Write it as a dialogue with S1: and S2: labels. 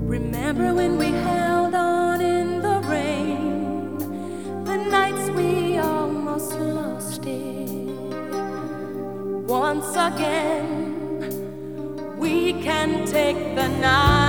S1: Remember when we held on in the rain, the nights we almost lost it. Once again, we can take the night.